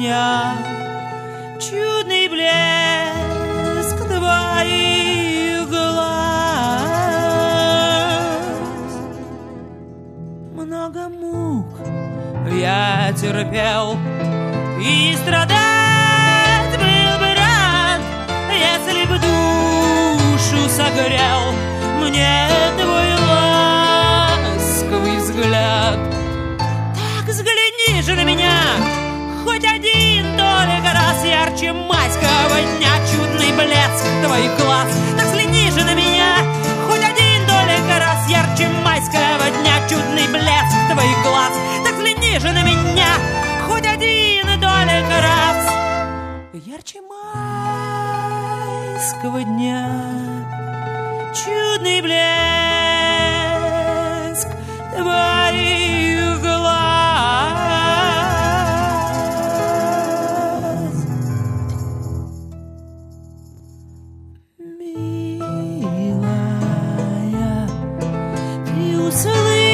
дня, чудный блеск твоих глаз. Много мук я терпел и страдать был бы рад, если б душу согрел мне твой ласковый взгляд. Так взгляни же на меня хоть один только раз, ярче майского дня чудный блеск твоих глаз. Так взгляни же на меня хоть один только раз, ярче майского дня чудный блеск твоих глаз. Так взгляни же на меня хоть один только раз, ярче майского дня чудный блеск твоих глаз. Милая, ты услышишь